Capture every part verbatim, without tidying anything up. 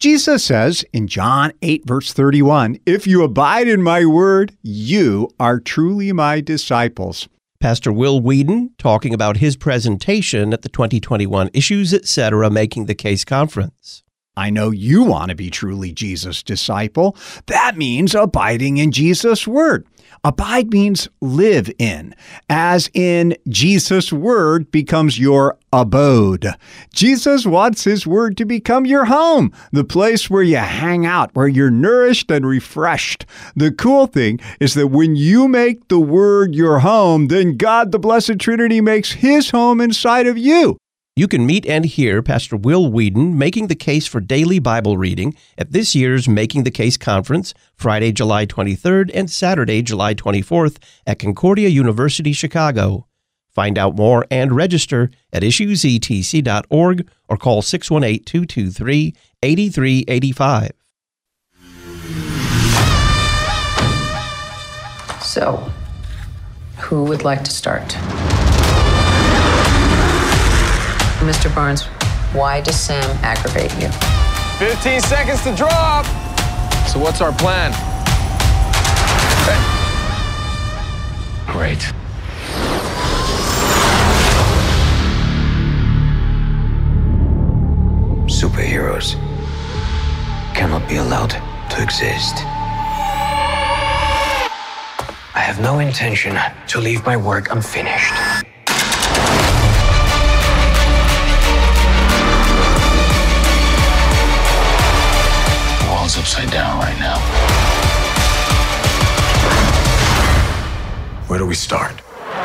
Jesus says in John eight, verse thirty-one, "If you abide in my word, you are truly my disciples." Pastor Will Whedon talking about his presentation at the twenty twenty-one Issues Etc. Making the Case Conference. I know you want to be truly Jesus' disciple. That means abiding in Jesus' word. Abide means live in, as in Jesus' word becomes your abode. Jesus wants his word to become your home, the place where you hang out, where you're nourished and refreshed. The cool thing is that when you make the word your home, then God, the Blessed Trinity, makes his home inside of you. You can meet and hear Pastor Will Whedon making the case for daily Bible reading at this year's Making the Case Conference, Friday, July twenty-third and Saturday, July twenty-fourth at Concordia University, Chicago. Find out more and register at issues e t c dot org or call six one eight, two two three, eight three eight five. So, who would like to start? Mister Barnes, why does Sam aggravate you? fifteen seconds to drop. So what's our plan? Great. Superheroes cannot be allowed to exist. I have no intention to leave my work unfinished. Upside down right now. Where do we start?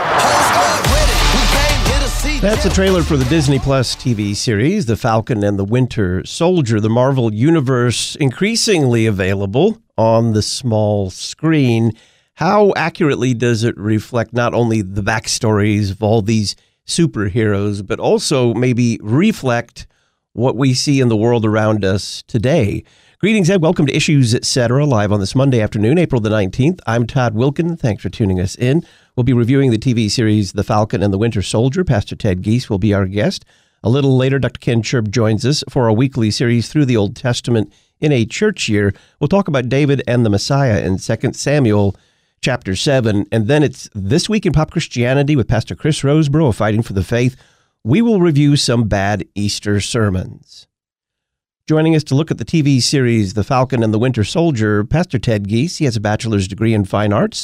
That's a trailer for the Disney Plus T V series, The Falcon and the Winter Soldier, the Marvel Universe, increasingly available on the small screen. How accurately does it reflect not only the backstories of all these superheroes, but also maybe reflect what we see in the world around us today? Greetings and welcome to Issues Etc. live on this Monday afternoon, April the nineteenth. I'm Todd Wilkin. Thanks for tuning us in. We'll be reviewing the T V series The Falcon and the Winter Soldier. Pastor Ted Giese will be our guest. A little later, Doctor Ken Chirp joins us for a weekly series through the Old Testament in a church year. We'll talk about David and the Messiah in Second Samuel chapter seven. And then it's This Week in Pop Christianity with Pastor Chris Roseborough of Fighting for the Faith. We will review some bad Easter sermons. Joining us to look at the T V series The Falcon and the Winter Soldier, Pastor Ted Giese. He has a bachelor's degree in fine arts.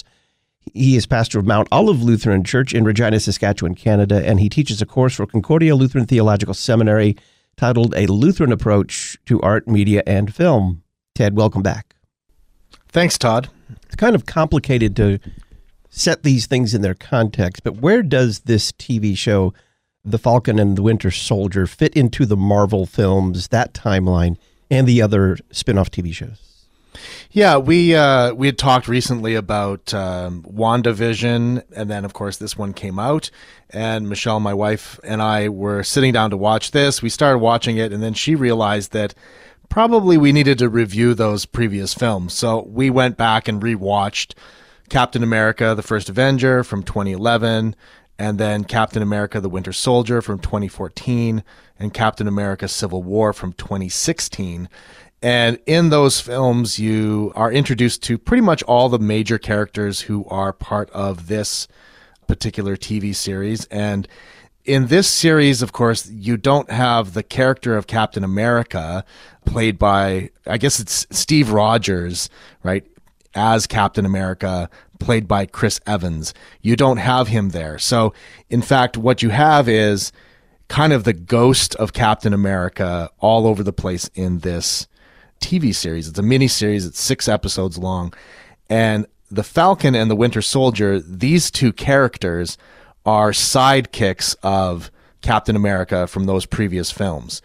He is pastor of Mount Olive Lutheran Church in Regina, Saskatchewan, Canada, and he teaches a course for Concordia Lutheran Theological Seminary titled A Lutheran Approach to Art, Media, and Film. Ted, welcome back. Thanks, Todd. It's kind of complicated to set these things in their context, but where does this T V show, The Falcon and the Winter Soldier, fit into the Marvel films, that timeline, and the other spin-off T V shows? Yeah, we uh, we had talked recently about um, WandaVision, and then, of course, this one came out, and Michelle, my wife, and I were sitting down to watch this. We started watching it, and then she realized that probably we needed to review those previous films. So we went back and rewatched Captain America, the First Avenger from twenty eleven, and then Captain America, the Winter Soldier from twenty fourteen, and Captain America, Civil War from twenty sixteen. And in those films, you are introduced to pretty much all the major characters who are part of this particular T V series. And in this series, of course, you don't have the character of Captain America played by, I guess it's Steve Rogers, right, as Captain America, played by Chris Evans. You don't have him there. So, in fact, what you have is kind of the ghost of Captain America all over the place in this T V series. It's a mini series. It's six episodes long. And the Falcon and the Winter Soldier, these two characters are sidekicks of Captain America from those previous films.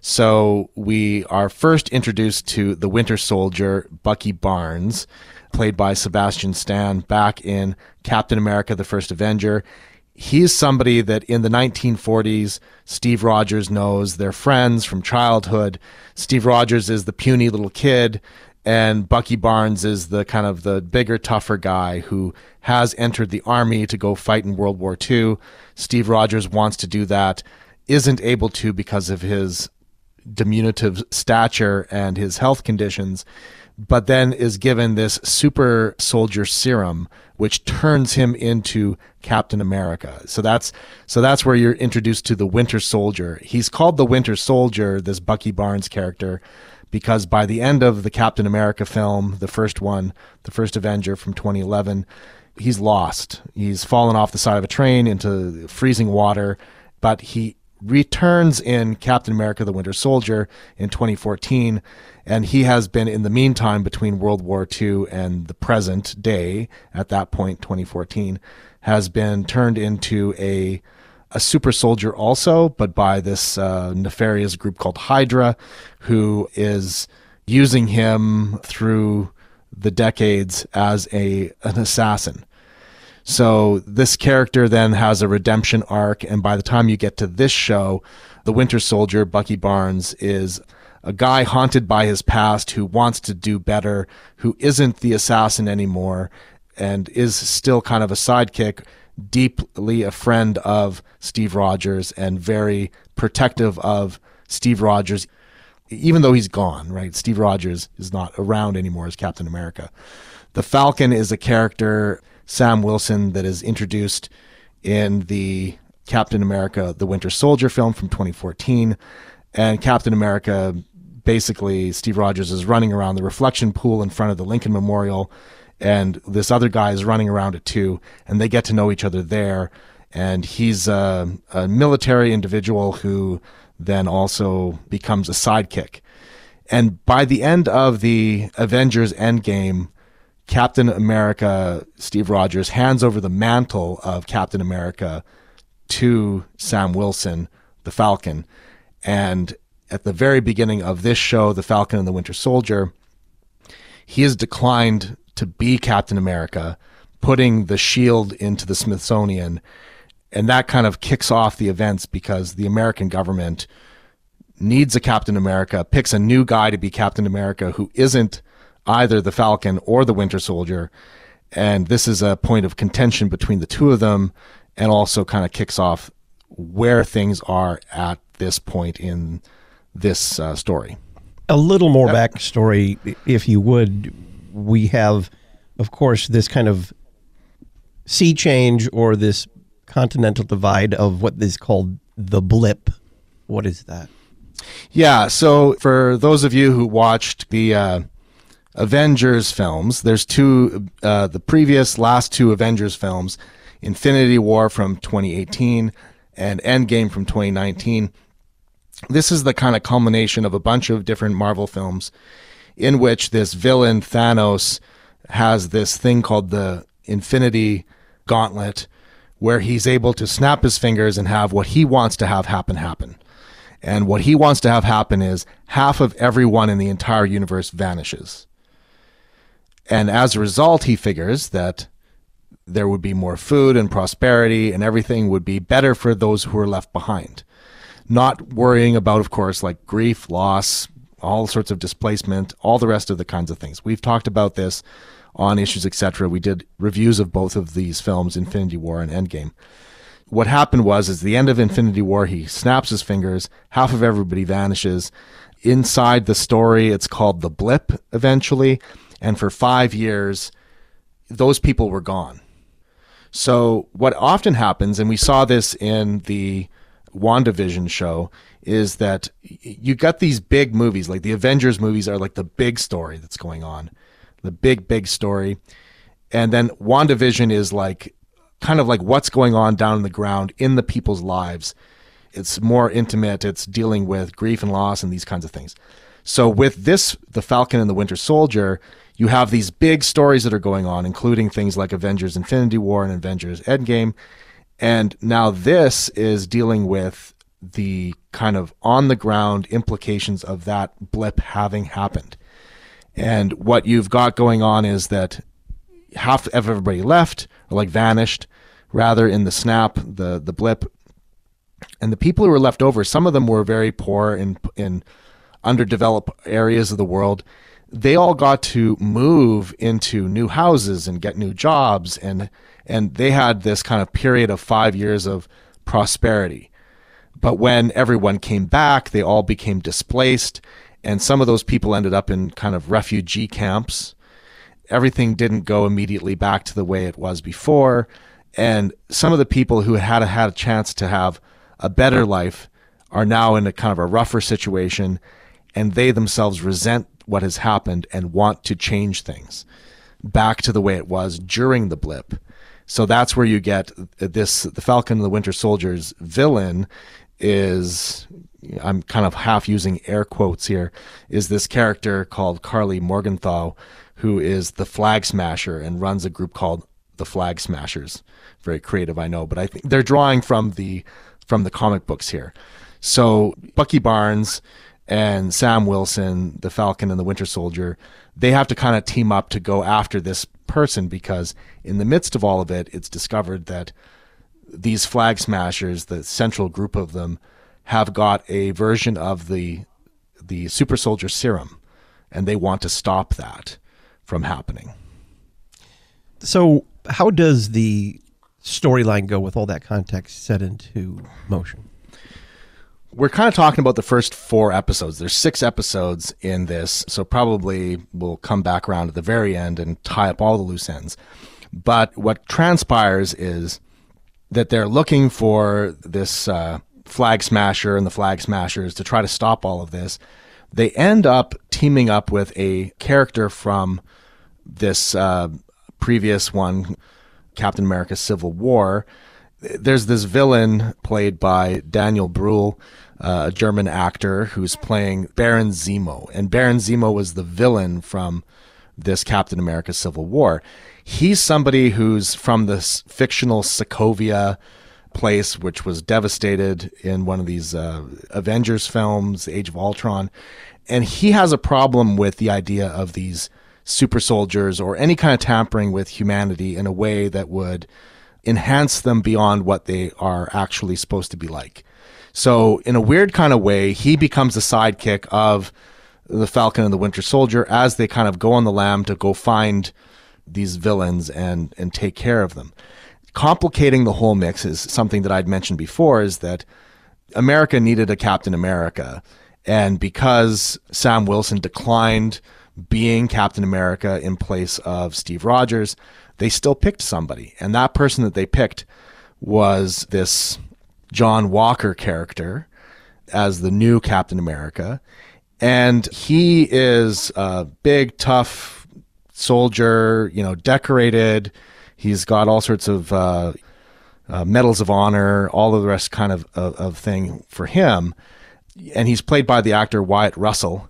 So we are first introduced to the Winter Soldier, Bucky Barnes, played by Sebastian Stan, back in Captain America, the First Avenger. He's somebody that in the nineteen forties, Steve Rogers knows. They're friends from childhood. Steve Rogers is the puny little kid, and Bucky Barnes is the kind of the bigger, tougher guy who has entered the army to go fight in World War Two. Steve Rogers wants to do that, isn't able to because of his diminutive stature and his health conditions, but then is given this super soldier serum, which turns him into Captain America. So that's so that's where you're introduced to the Winter Soldier. He's called the Winter Soldier, this Bucky Barnes character, because by the end of the Captain America film, the first one, the first Avenger from twenty eleven, he's lost. He's fallen off the side of a train into freezing water, but he returns in Captain America the Winter Soldier in twenty fourteen, and he has been in the meantime between World War Two and the present day, at that point twenty fourteen, has been turned into a a super soldier also, but by this uh, nefarious group called Hydra, who is using him through the decades as a an assassin. So this character then has a redemption arc, and by the time you get to this show, the Winter Soldier, Bucky Barnes, is a guy haunted by his past who wants to do better, who isn't the assassin anymore, and is still kind of a sidekick, deeply a friend of Steve Rogers and very protective of Steve Rogers, even though he's gone, right? Steve Rogers is not around anymore as Captain America. The Falcon is a character, Sam Wilson, that is introduced in the Captain America the Winter Soldier film from twenty fourteen. And Captain America, basically, Steve Rogers is running around the reflection pool in front of the Lincoln Memorial, and this other guy is running around it too, and they get to know each other there. And he's a, a military individual who then also becomes a sidekick. And by the end of the Avengers Endgame, Captain America, Steve Rogers, hands over the mantle of Captain America to Sam Wilson, the Falcon. And at the very beginning of this show, The Falcon and the Winter Soldier, he has declined to be Captain America, putting the shield into the Smithsonian. And that kind of kicks off the events because the American government needs a Captain America, picks a new guy to be Captain America who isn't either the Falcon or the Winter Soldier. And this is a point of contention between the two of them, and also kind of kicks off where things are at this point in this uh, story. A little more backstory, if you would. We have, of course, this kind of sea change, or this continental divide of what is called the blip. What is that? Yeah, so for those of you who watched the uh, Avengers films, there's two, uh, the previous last two Avengers films, Infinity War from twenty eighteen and Endgame from twenty nineteen. This is the kind of culmination of a bunch of different Marvel films in which this villain Thanos has this thing called the Infinity Gauntlet, where he's able to snap his fingers and have what he wants to have happen happen. And what he wants to have happen is half of everyone in the entire universe vanishes. And as a result, he figures that there would be more food and prosperity, and everything would be better for those who are left behind. Not worrying about, of course, like grief, loss, all sorts of displacement, all the rest of the kinds of things. We've talked about this on Issues, et cetera. We did reviews of both of these films, Infinity War and Endgame. What happened was, is the end of Infinity War, he snaps his fingers, half of everybody vanishes. Inside the story, it's called the blip eventually, and for five years, those people were gone. So what often happens, and we saw this in the WandaVision show, is that you got these big movies, like the Avengers movies are like the big story that's going on, the big, big story. And then WandaVision is like, kind of like what's going on down on the ground in the people's lives. It's more intimate. It's dealing with grief and loss and these kinds of things. So with this, The Falcon and the Winter Soldier, you have these big stories that are going on, including things like Avengers Infinity War and Avengers Endgame. And now this is dealing with the kind of on-the-ground implications of that blip having happened. And what you've got going on is that half of everybody left, or like vanished, rather, in the snap, the the blip. And the people who were left over, some of them were very poor in in underdeveloped areas of the world. They all got to move into new houses and get new jobs, and and they had this kind of period of five years of prosperity. But when everyone came back, they all became displaced, and some of those people ended up in kind of refugee camps. Everything didn't go immediately back to the way it was before, and some of the people who had had a chance to have a better life are now in a kind of a rougher situation, and they themselves resent what has happened and want to change things back to the way it was during the blip. So that's where you get this, the Falcon and the Winter Soldier's villain is, I'm kind of half using air quotes here, is this character called Carly Morgenthau, who is the Flag Smasher and runs a group called the Flag Smashers. Very creative, I know, but I think they're drawing from the from the comic books here. So Bucky Barnes and Sam Wilson, the Falcon and the Winter Soldier, they have to kind of team up to go after this person, because in the midst of all of it, it's discovered that these Flag Smashers, the central group of them, have got a version of the the super soldier serum, and they want to stop that from happening. So how does the storyline go with all that context set into motion? We're kind of talking about the first four episodes. There's six episodes in this, so probably we'll come back around at the very end and tie up all the loose ends. But what transpires is that they're looking for this uh, Flag Smasher and the Flag Smashers to try to stop all of this. They end up teaming up with a character from this uh, previous one, Captain America Civil War. There's this villain played by Daniel Brühl, uh, a German actor who's playing Baron Zemo. And Baron Zemo was the villain from this Captain America Civil War. He's somebody who's from this fictional Sokovia place, which was devastated in one of these uh, Avengers films, Age of Ultron. And he has a problem with the idea of these super soldiers or any kind of tampering with humanity in a way that would enhance them beyond what they are actually supposed to be like. So in a weird kind of way, he becomes the sidekick of the Falcon and the Winter Soldier as they kind of go on the lam to go find these villains and, and take care of them. Complicating the whole mix is something that I'd mentioned before, is that America needed a Captain America. And because Sam Wilson declined being Captain America in place of Steve Rogers, they still picked somebody. And that person that they picked was this John Walker character as the new Captain America. And he is a big, tough soldier, you know, decorated. He's got all sorts of uh, uh, medals of honor, all of the rest kind of, of, of thing for him. And he's played by the actor Wyatt Russell.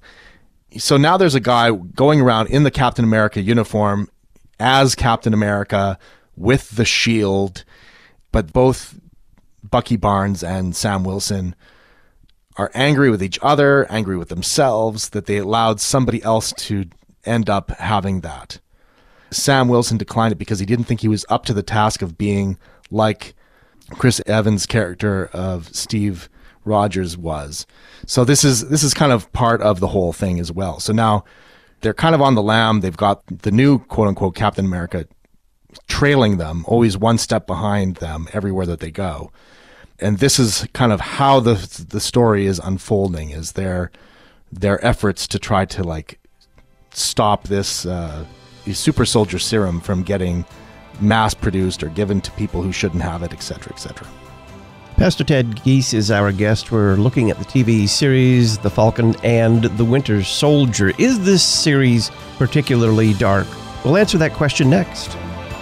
So now there's a guy going around in the Captain America uniform as Captain America with the shield, but both Bucky Barnes and Sam Wilson are angry with each other, angry with themselves, that they allowed somebody else to end up having that. Sam Wilson declined it because he didn't think he was up to the task of being like Chris Evans' character of Steve Rogers was. So this is this is kind of part of the whole thing as well. So now they're kind of on the lam. They've got the new quote-unquote Captain America trailing them, always one step behind them everywhere that they go. And this is kind of how the the story is unfolding, is their their efforts to try to like stop this uh, super soldier serum from getting mass produced or given to people who shouldn't have it, et cetera, et cetera. Pastor Ted Giese is our guest. We're looking at the T V series The Falcon and the Winter Soldier. Is this series particularly dark? We'll answer that question next.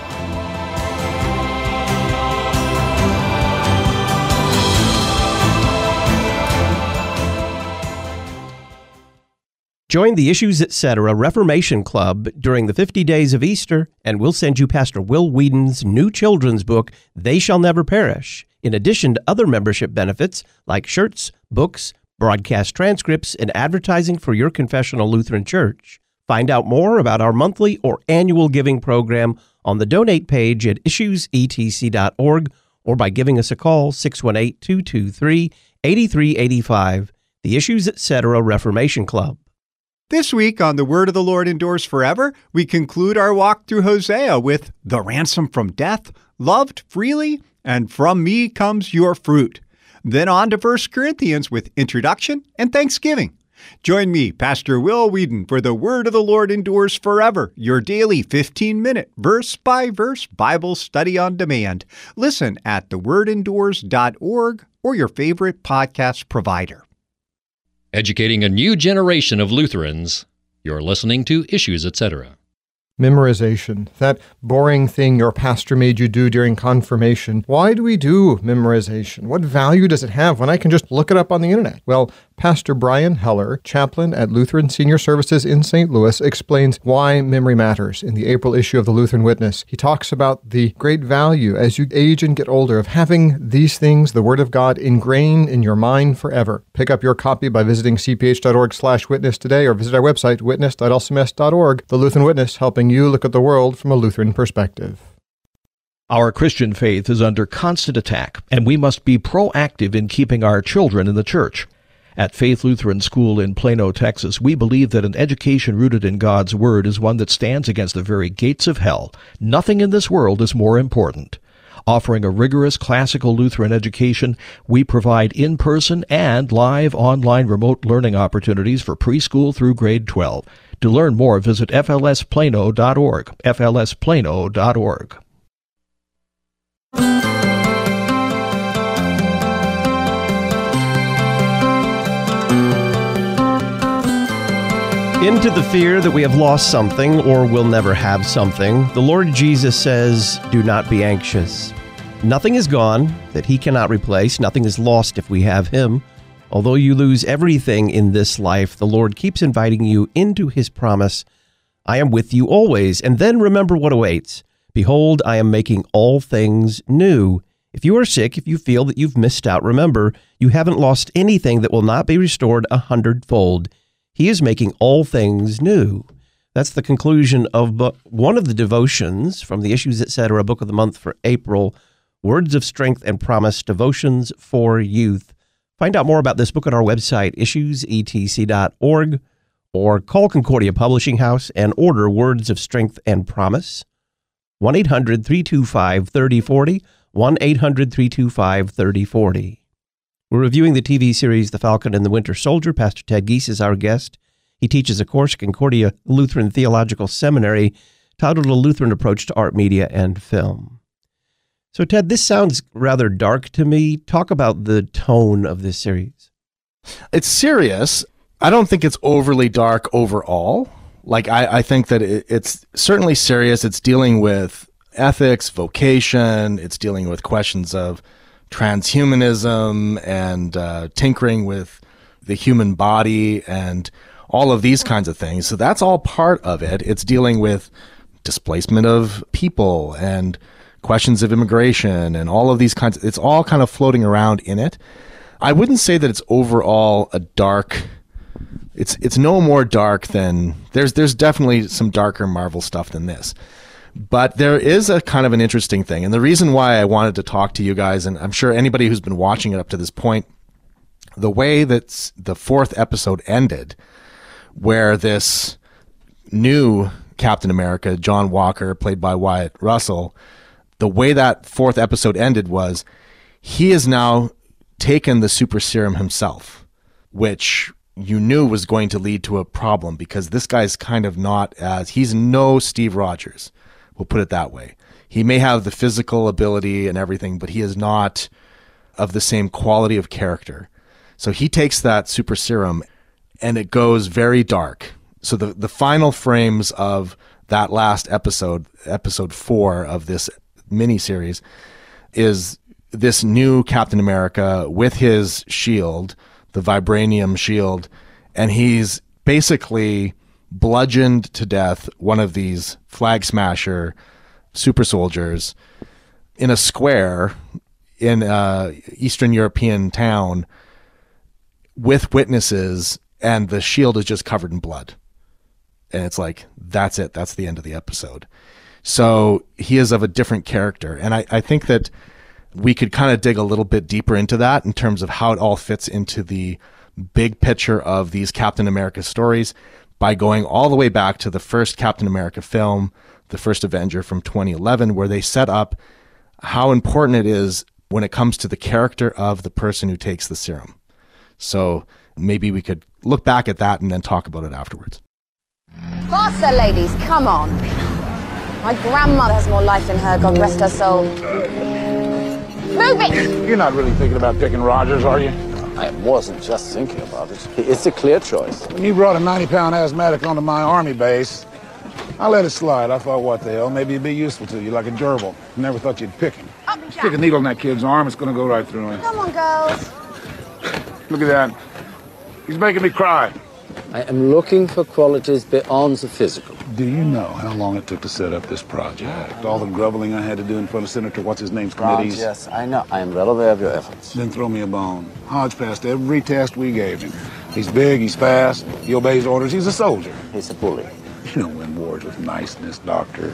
Join the Issues Etc. Reformation Club during the fifty days of Easter, and we'll send you Pastor Will Whedon's new children's book, They Shall Never Perish, in addition to other membership benefits like shirts, books, broadcast transcripts, and advertising for your confessional Lutheran church. Find out more about our monthly or annual giving program on the donate page at issues e t c dot org or by giving us a call, six one eight, two two three, eight three eight five, the Issues Etc. Reformation Club. This week on The Word of the Lord Endures Forever, we conclude our walk through Hosea with the ransom from death, loved freely, and from me comes your fruit. Then on to First Corinthians with introduction and thanksgiving. Join me, Pastor Will Whedon, for the Word of the Lord endures forever, your daily fifteen-minute verse-by-verse Bible study on demand. Listen at the word endures dot org or your favorite podcast provider. Educating a new generation of Lutherans. You're listening to Issues, et cetera. Memorization, that boring thing your pastor made you do during confirmation. Why do we do memorization? What value does it have when I can just look it up on the internet? Well, Pastor Brian Heller, chaplain at Lutheran Senior Services in Saint Louis, explains why memory matters in the April issue of the Lutheran Witness. He talks about the great value as you age and get older of having these things, the Word of God, ingrained in your mind forever. Pick up your copy by visiting c p h dot org slash witness today or visit our website, witness dot l c m s dot org. The Lutheran Witness, helping you look at the world from a Lutheran perspective. Our Christian faith is under constant attack, and we must be proactive in keeping our children in the church. At Faith Lutheran School in Plano, Texas, we believe that an education rooted in God's Word is one that stands against the very gates of hell. Nothing in this world is more important. Offering a rigorous classical Lutheran education, we provide in-person and live online remote learning opportunities for preschool through grade twelve. To learn more, visit f l s plano dot org, f l s plano dot org. Into the fear that we have lost something or will never have something, the Lord Jesus says, do not be anxious. Nothing is gone that he cannot replace. Nothing is lost if we have him. Although you lose everything in this life, the Lord keeps inviting you into his promise, I am with you always. And then remember what awaits. Behold, I am making all things new. If you are sick, if you feel that you've missed out, remember, you haven't lost anything that will not be restored a hundredfold. He is making all things new. That's the conclusion of one of the devotions from the Issues, et cetera. Book of the Month for April, Words of Strength and Promise, Devotions for Youth. Find out more about this book on our website, issues e t c dot org, or call Concordia Publishing House and order Words of Strength and Promise. one eight hundred three two five three zero four zero, one eight hundred three two five three zero four zero. We're reviewing the T V series The Falcon and the Winter Soldier. Pastor Ted Giese is our guest. He teaches a course at Concordia Lutheran Theological Seminary titled A Lutheran Approach to Art, Media, and Film. So, Ted, this sounds rather dark to me. Talk about the tone of this series. It's serious. I don't think it's overly dark overall. Like, I, I think that it, it's certainly serious. It's dealing with ethics, vocation. It's dealing with questions of transhumanism and uh, tinkering with the human body and all of these kinds of things. So that's all part of it. It's dealing with displacement of people and questions of immigration and all of these kinds of, it's all kind of floating around in it. I wouldn't say that it's overall a dark, it's it's no more dark than, there's there's definitely some darker Marvel stuff than this. But there is a kind of an interesting thing. And the reason why I wanted to talk to you guys, and I'm sure anybody who's been watching it up to this point, the way that the fourth episode ended, where this new Captain America, John Walker, played by Wyatt Russell, the way that fourth episode ended was he has now taken the super serum himself, which you knew was going to lead to a problem because this guy's kind of not as, he's no Steve Rogers. We'll put it that way. He may have the physical ability and everything, but he is not of the same quality of character. So he takes that super serum and it goes very dark. So the, the final frames of that last episode, episode four of this miniseries, is this new Captain America with his shield, the vibranium shield, and he's basically bludgeoned to death one of these flag smasher super soldiers in a square in a Eastern European town with witnesses, and the shield is just covered in blood. And it's like, that's it. That's the end of the episode. So he is of a different character. And I, I think that we could kind of dig a little bit deeper into that in terms of how it all fits into the big picture of these Captain America stories by going all the way back to the first Captain America film, the first Avenger from twenty eleven, where they set up how important it is when it comes to the character of the person who takes the serum. So maybe we could look back at that and then talk about it afterwards. Faster, ladies, come on. My grandmother has more life in her, God rest her soul. Move it! You're not really thinking about picking Rogers, are you? I wasn't just thinking about it. It's a clear choice. When you brought a ninety pound asthmatic onto my army base, I let it slide. I thought, what the hell, maybe it'd be useful to you, like a gerbil. Never thought you'd pick him. Up and Stick a needle in that kid's arm, it's gonna go right through him. Come on, girls. Look at that. He's making me cry. I am looking for qualities beyond the physical. Do you know how long it took to set up this project? All the groveling I had to do in front of Senator What's-His-Name's committees? Yes, I know. I am well aware of your efforts. Then throw me a bone. Hodge passed every test we gave him. He's big, he's fast, he obeys orders, he's a soldier. He's a bully. You don't win wars with niceness, Doctor.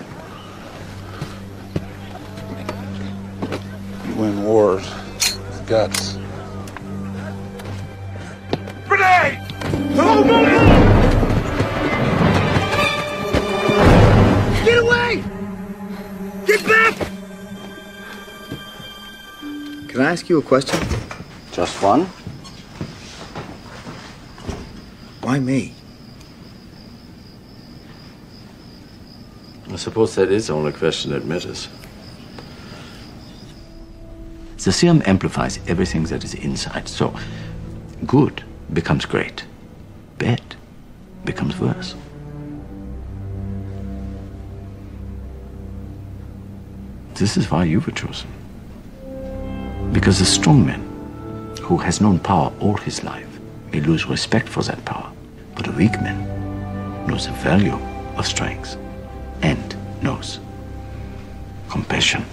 You win wars with guts. Grenade! Get away! Get back! Can I ask you a question? Just one? Why me? I suppose that is the only question that matters. The serum amplifies everything that is inside, so good becomes great. Bad becomes worse. This is why you were chosen. Because a strong man who has known power all his life may lose respect for that power, but a weak man knows the value of strength and knows compassion.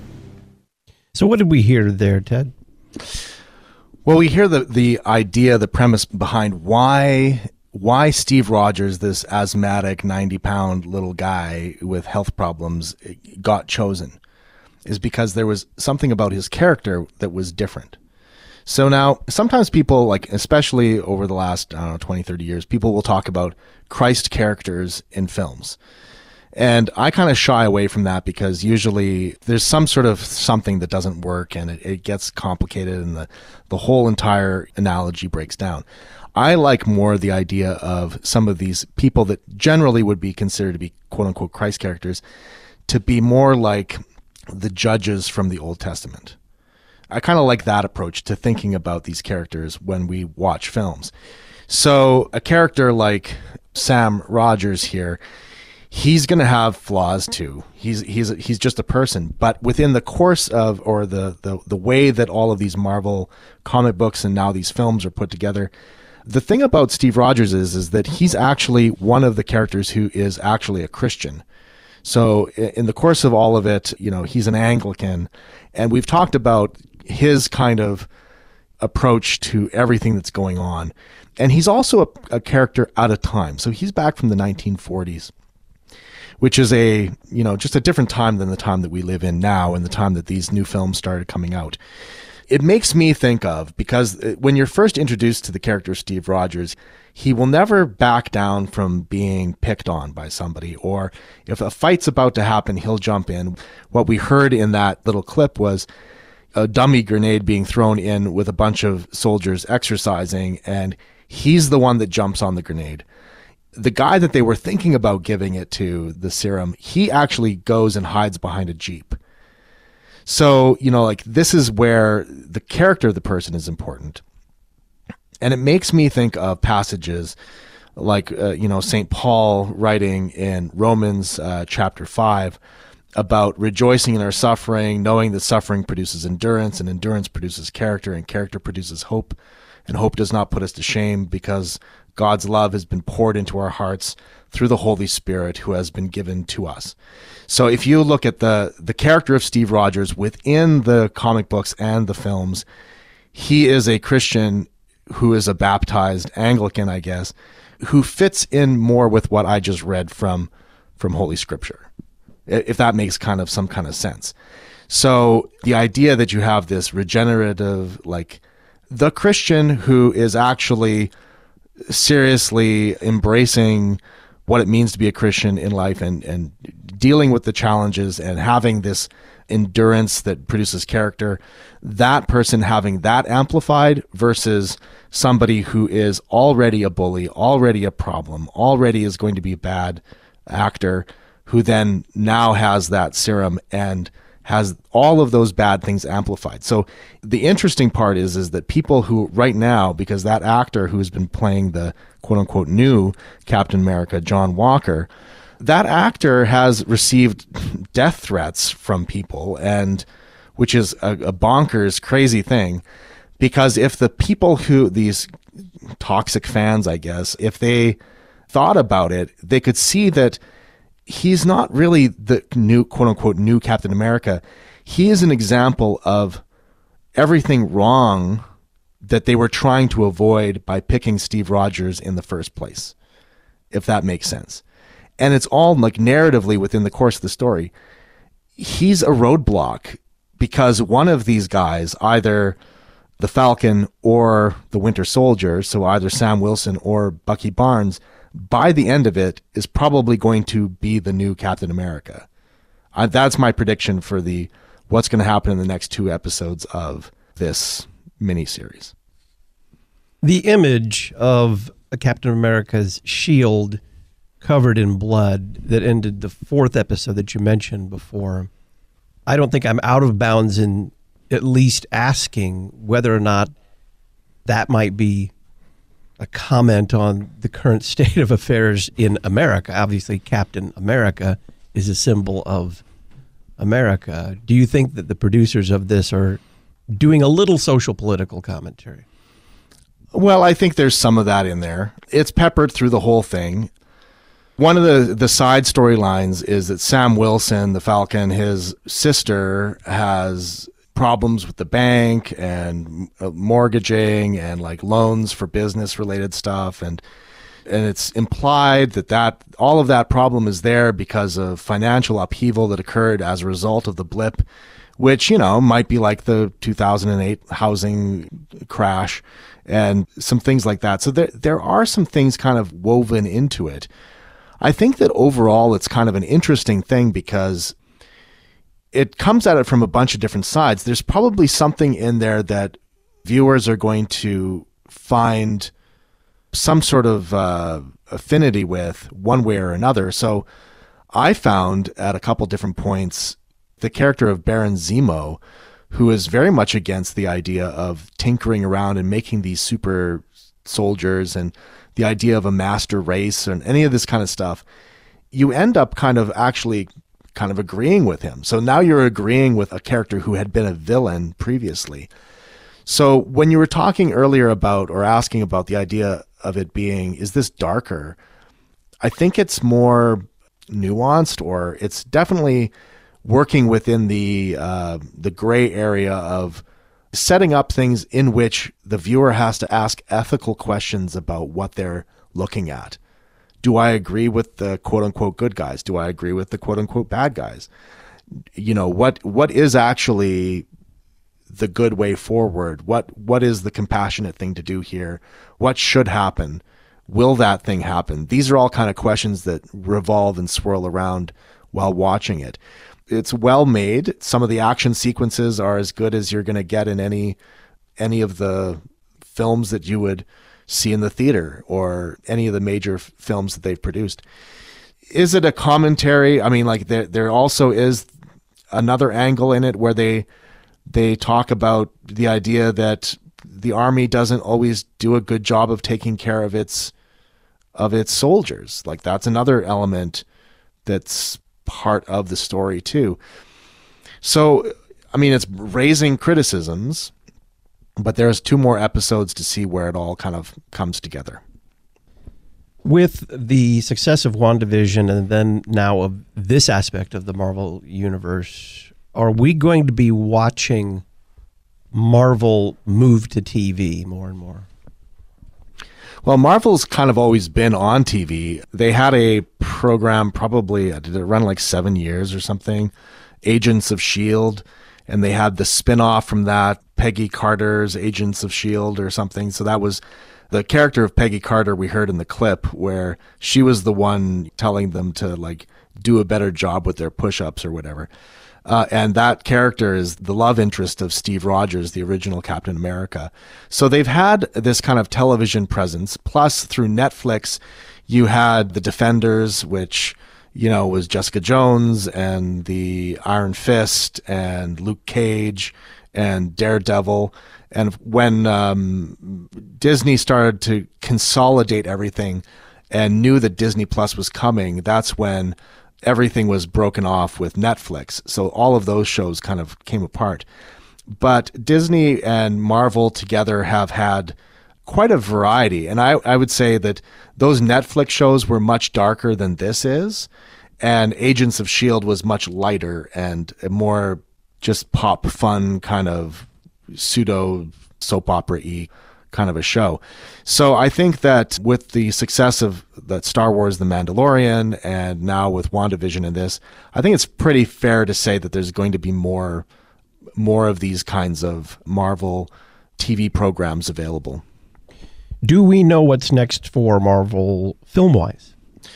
So what did we hear there, Ted? Well, we hear the, the idea, the premise behind why why Steve Rogers, this asthmatic ninety pound little guy with health problems, got chosen, is because there was something about his character that was different. So now, sometimes people, like especially over the last, I don't know, twenty, thirty years, people will talk about Christ characters in films. And I kind of shy away from that because usually there's some sort of something that doesn't work and it, it gets complicated and the, the whole entire analogy breaks down. I like more the idea of some of these people that generally would be considered to be quote unquote Christ characters to be more like the judges from the Old Testament. I kind of like that approach to thinking about these characters when we watch films. So a character like Sam Rogers here, he's going to have flaws too. He's he's he's just a person, but within the course of or the, the the way that all of these Marvel comic books and now these films are put together, the thing about Steve Rogers is is that he's actually one of the characters who is actually a Christian. So in the course of all of it, you know, he's an Anglican, and we've talked about his kind of approach to everything that's going on. And he's also a, a character out of time. So he's back from the nineteen forties. Which is a, you know, just a different time than the time that we live in now and the time that these new films started coming out. It makes me think of, because when you're first introduced to the character Steve Rogers, he will never back down from being picked on by somebody, or if a fight's about to happen, he'll jump in. What we heard in that little clip was a dummy grenade being thrown in with a bunch of soldiers exercising, and he's the one that jumps on the grenade. The guy that they were thinking about giving it to, the serum, he actually goes and hides behind a Jeep. So, you know, like this is where the character of the person is important. And it makes me think of passages like, uh, you know, Saint Paul writing in Romans uh, chapter five about rejoicing in our suffering, knowing that suffering produces endurance, and endurance produces character, and character produces hope. And hope does not put us to shame because God's love has been poured into our hearts through the Holy Spirit who has been given to us. So if you look at the, the character of Steve Rogers within the comic books and the films, he is a Christian who is a baptized Anglican, I guess, who fits in more with what I just read from, from Holy Scripture, if that makes kind of some kind of sense. So the idea that you have this regenerative, like the Christian who is actually seriously embracing what it means to be a Christian in life and, and dealing with the challenges and having this endurance that produces character, that person having that amplified versus somebody who is already a bully, already a problem, already is going to be a bad actor, who then now has that serum and has all of those bad things amplified. So the interesting part is, is that people who right now, because that actor who's been playing the quote unquote new Captain America, John Walker, that actor has received death threats from people, and which is a, a bonkers, crazy thing. Because if the people who, these toxic fans, I guess, if they thought about it, they could see that he's not really the new, quote unquote, new Captain America. He is an example of everything wrong that they were trying to avoid by picking Steve Rogers in the first place, if that makes sense. And it's all like narratively within the course of the story. He's a roadblock because one of these guys, either the Falcon or the Winter Soldier, so either Sam Wilson or Bucky Barnes, by the end of it is probably going to be the new Captain America. Uh, that's my prediction for the what's going to happen in the next two episodes of this miniseries. The image of a Captain America's shield covered in blood that ended the fourth episode that you mentioned before, I don't think I'm out of bounds in at least asking whether or not that might be a comment on the current state of affairs in America. Obviously, Captain America is a symbol of America. Do you think that the producers of this are doing a little social political commentary? Well, I think there's some of that in there. It's peppered through the whole thing. One of the, the side storylines is that Sam Wilson, the Falcon, his sister has problems with the bank and mortgaging and like loans for business related stuff. And, and it's implied that, that all of that problem is there because of financial upheaval that occurred as a result of the blip, which, you know, might be like the two thousand eight housing crash and some things like that. So there, there are some things kind of woven into it. I think that overall it's kind of an interesting thing because it comes at it from a bunch of different sides. There's probably something in there that viewers are going to find some sort of uh, affinity with one way or another. So I found at a couple different points the character of Baron Zemo, who is very much against the idea of tinkering around and making these super soldiers and the idea of a master race and any of this kind of stuff. You end up kind of actually kind of agreeing with him. So now you're agreeing with a character who had been a villain previously. So when you were talking earlier about or asking about the idea of it being, is this darker? I think it's more nuanced, or it's definitely working within the uh, the gray area of setting up things in which the viewer has to ask ethical questions about what they're looking at. Do I agree with the quote unquote good guys? Do I agree with the quote unquote bad guys? You know, what what is actually the good way forward? What what is the compassionate thing to do here? What should happen? Will that thing happen? These are all kind of questions that revolve and swirl around while watching it. It's well made. Some of the action sequences are as good as you're going to get in any any of the films that you would see in the theater or any of the major f- films that they've produced. Is it a commentary? I mean, like there there also is another angle in it where they they talk about the idea that the army doesn't always do a good job of taking care of its of its soldiers. Like that's another element that's part of the story too. So, I mean, it's raising criticisms, but there's two more episodes to see where it all kind of comes together. With the success of WandaVision and then now of this aspect of the Marvel Universe, are we going to be watching Marvel move to T V more and more? Well, Marvel's kind of always been on T V. They had a program, probably, did it run like seven years or something? Agents of S H I E L D. And they had the spin-off from that, Peggy Carter's Agents of S H I E L D or something. So that was The character of Peggy Carter we heard in the clip, where she was the one telling them to like do a better job with their push-ups or whatever. Uh, and that character is the love interest of Steve Rogers, the original Captain America. So they've had this kind of television presence. Plus, through Netflix, you had The Defenders, which, you know, was Jessica Jones and the Iron Fist and Luke Cage and Daredevil. And when um, Disney started to consolidate everything and knew that Disney Plus was coming, that's when everything was broken off with Netflix. So all of those shows kind of came apart. But Disney and Marvel together have had quite a variety. And I, I would say that those Netflix shows were much darker than this is. And Agents of S H I E L D was much lighter and more just pop fun kind of pseudo soap opera-y kind of a show. So I think that with the success of that Star Wars The Mandalorian and now with WandaVision and this, I think it's pretty fair to say that there's going to be more more of these kinds of Marvel T V programs available. Do we know what's next for Marvel film-wise?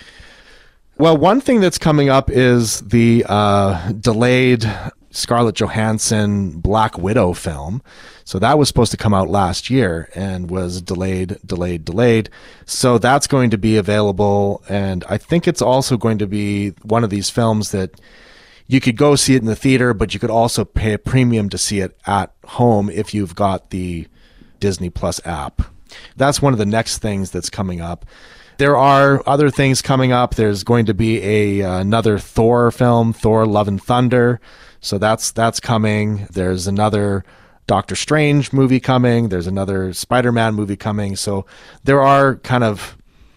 Well, one thing that's coming up is the uh, delayed Scarlett Johansson Black Widow film. So that was supposed to come out last year and was delayed, delayed, delayed. So that's going to be available. And I think it's also going to be one of these films that you could go see it in the theater, but you could also pay a premium to see it at home if you've got the Disney Plus app. That's one of the next things that's coming up. There are other things coming up. There's going to be a uh, another Thor film, Thor: Love and Thunder. So that's that's coming. There's another Doctor Strange movie coming. There's another Spider-Man movie coming. So there are kind of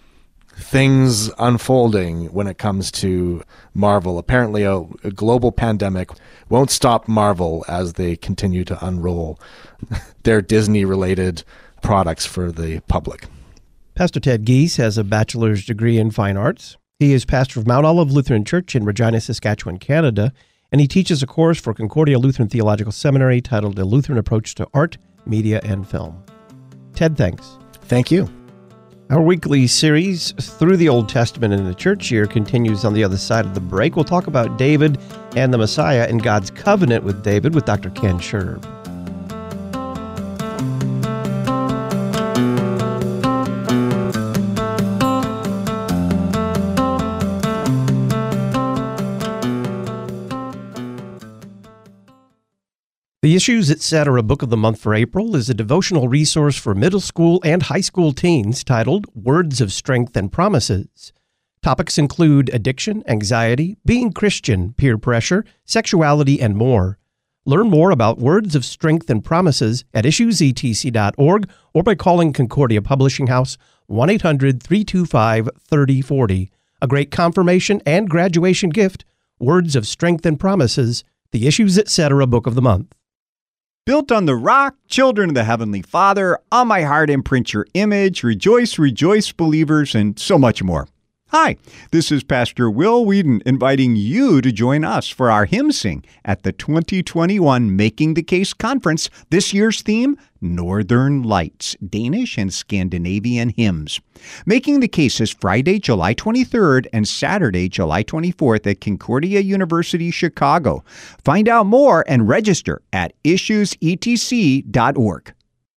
things unfolding when it comes to Marvel. Apparently a, a global pandemic won't stop Marvel as they continue to unroll their Disney-related products for the public. Pastor Ted Gies has a bachelor's degree in fine arts. He is pastor of Mount Olive Lutheran Church in Regina, Saskatchewan, Canada, and he teaches a course for Concordia Lutheran Theological Seminary titled A Lutheran Approach to Art, Media, and Film. Ted, thanks. Thank you. Our weekly series, Through the Old Testament in the Church Year, continues on the other side of the break. We'll talk about David and the Messiah and God's covenant with David with Doctor Ken Scherb. The Issues Etc. Book of the Month for April is a devotional resource for middle school and high school teens titled Words of Strength and Promises. Topics include addiction, anxiety, being Christian, peer pressure, sexuality, and more. Learn more about Words of Strength and Promises at issues e t c dot org or by calling Concordia Publishing House one eight hundred, three two five, three oh four oh. A great confirmation and graduation gift, Words of Strength and Promises, the Issues Etc. Book of the Month. Built on the rock, children of the Heavenly Father, on my heart imprint your image, rejoice, rejoice, believers, and so much more. Hi, this is Pastor Will Whedon inviting you to join us for our hymn sing at the twenty twenty-one Making the Case Conference. This year's theme, Northern Lights, Danish and Scandinavian hymns. Making the Case is Friday, July twenty-third and Saturday, July twenty-fourth at Concordia University, Chicago. Find out more and register at issues e t c dot org.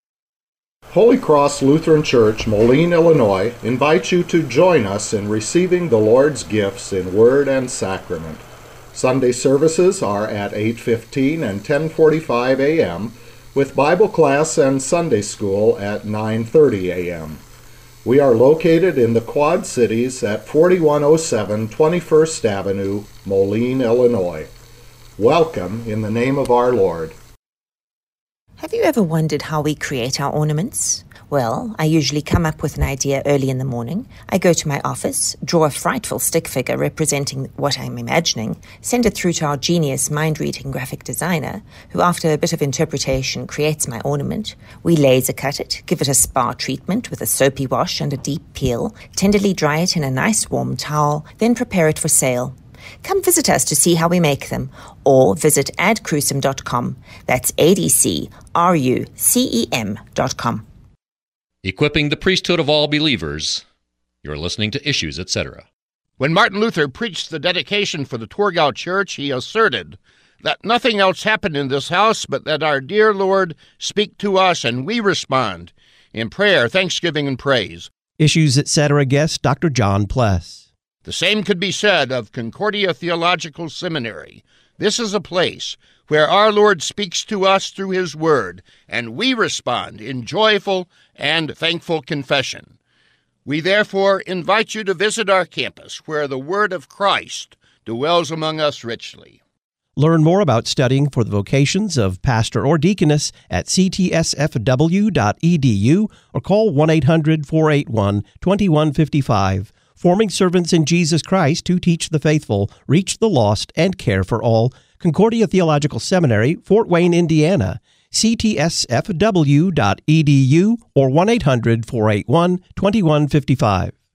Holy Cross Lutheran Church, Moline, Illinois, invites you to join us in receiving the Lord's gifts in word and sacrament. Sunday services are at eight fifteen and ten forty-five a.m., with Bible class and Sunday school at nine thirty a.m. We are located in the Quad Cities at forty-one oh seven twenty-first Avenue, Moline, Illinois. Welcome in the name of our Lord. Have you ever wondered how we create our ornaments? Well, I usually come up with an idea early in the morning. I go to my office, draw a frightful stick figure representing what I'm imagining, send it through to our genius mind-reading graphic designer, who after a bit of interpretation creates my ornament. We laser cut it, give it a spa treatment with a soapy wash and a deep peel, tenderly dry it in a nice warm towel, then prepare it for sale. Come visit us to see how we make them, or visit ad crucem dot com. That's A D C R U C E M dot com. equipping the priesthood of all believers. You're listening to Issues, et cetera. When Martin Luther preached the dedication for the Torgau Church, he asserted that nothing else happened in this house but that our dear Lord speak to us and we respond in prayer, thanksgiving, and praise. Issues, et cetera guest Doctor John Pless. The same could be said of Concordia Theological Seminary. This is a place where our Lord speaks to us through His Word, and we respond in joyful and thankful confession. We therefore invite you to visit our campus, where the Word of Christ dwells among us richly. Learn more about studying for the vocations of pastor or deaconess at c t s f w dot e d u or call one eight hundred, four eight one, two one five five. Forming servants in Jesus Christ to teach the faithful, reach the lost, and care for all. Concordia Theological Seminary, Fort Wayne, Indiana. c t s f w dot e d u or one eight hundred, four eight one, two one five five.